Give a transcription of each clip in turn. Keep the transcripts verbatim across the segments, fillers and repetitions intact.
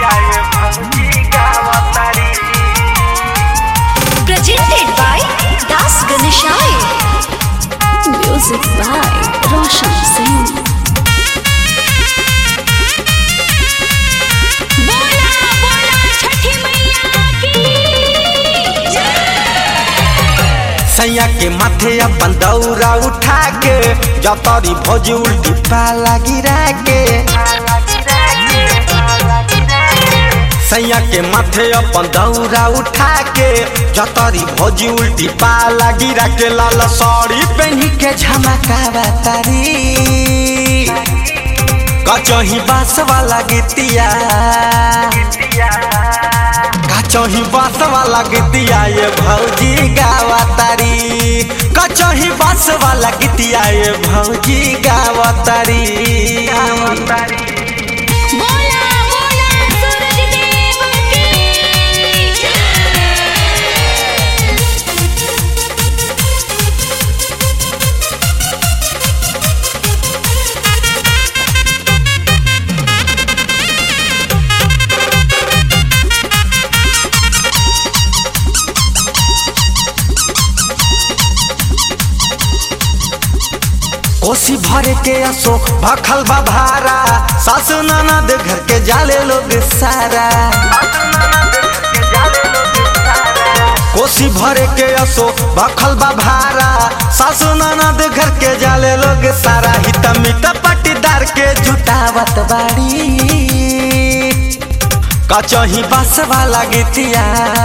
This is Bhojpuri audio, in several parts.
Presented by Das Ganeshai. Music by Roshan Singh. बोला बोला छठी मैया की सैया के माथे अपन दौरा उठा के जतरी भोज उल्टी पाला गिरा के सैया के माथे अपन दौरा उठा के जतरी भोज उल्टी पाला गिरा के लाल साड़ी पहनी के झमकावा तारी कचही बास वाला गीतिया कचही बास वाला गीतिया ये भौजी गावा तारी कचही बास वाला गीतिया ये भौजी गावा तारी बोला बोला सूरज देव की कोसी भरे के असो भखल बभारा सासु ननद घर के जाले लोग सारा कोसी भरे के असो भखल बभारा सासु ननद घर के जाले लोग सारा हित मित पट्टीदार के जुटावत बाड़ी कचही बास वाला गीतिया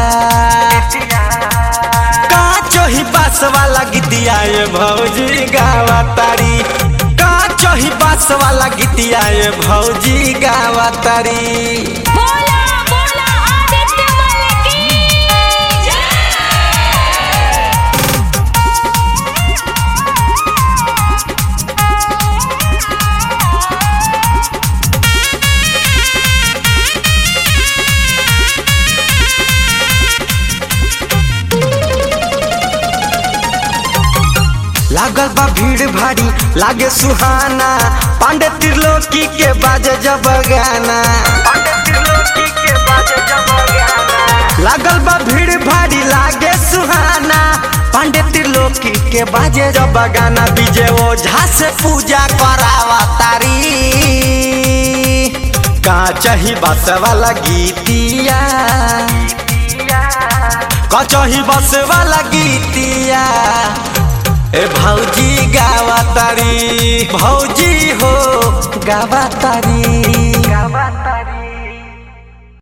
काचही बास वाला गीतिया ये भौजी गावा तारी काचही बास वाला गीतिया ये भौजी गावा तारी बोला बोला आदित्य मल की लागल बा भीड़ भारी लागे सुहाना पांडे त्रिलोकी के बाजे जब गाना लागल बा भीड़ भारी लागे सुहाना पांडे त्रिलोकी के बाजे जब गाना बीजे ओझा से पूजा करावा तारी काचही बास वाला गीतिया कचही बास वाला गीतिया ए भौजी गावा तारी भौजी हो गावा तारी।